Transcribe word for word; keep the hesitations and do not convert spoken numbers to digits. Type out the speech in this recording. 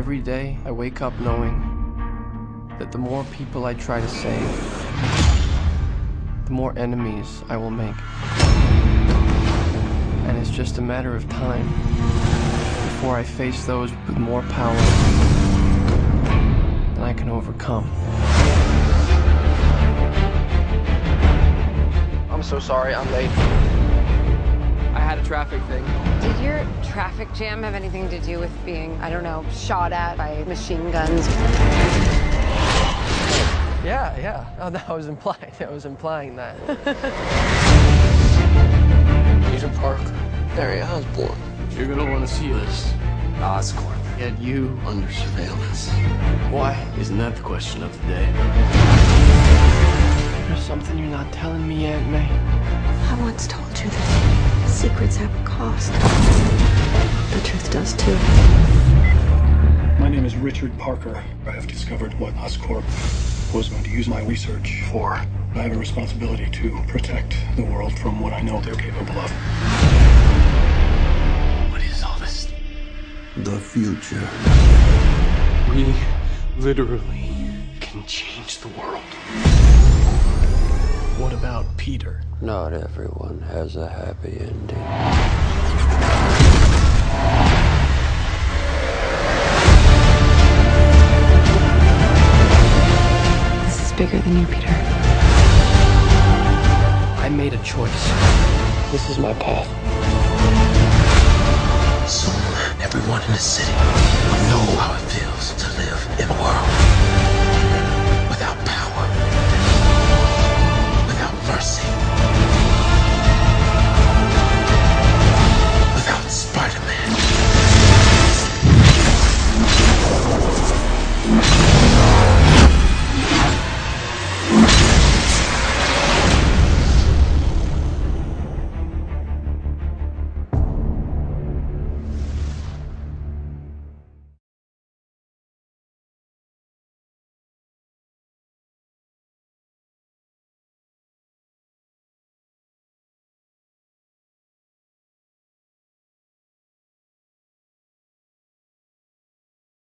Every day, I wake up knowing that the more people I try to save, the more enemies I will make. And it's just a matter of time before I face those with more power than I can overcome. I'm so sorry, I'm late. I had a traffic thing. Did your traffic jam have anything to do with being, I don't know, shot at by machine guns? Yeah, yeah. Oh, that was implying. I was implying that. Peter Parker, Harry Osborn. You're gonna want to see this. Oscorp. Get you Under surveillance. Why? Isn't that the question of the day? There's something you're not telling me, Aunt May. I once told you that secrets have a cost. The truth does too. My name is Richard Parker. I have discovered what Oscorp was going to use my research for. I have a responsibility to protect the world from what I know they're capable of. What is all this? The future. We literally can change the world. What about Peter? Not everyone has a happy ending. This is bigger than you, Peter. I made a choice. This is my path. Soon, everyone in the city will know how it feels to live in a world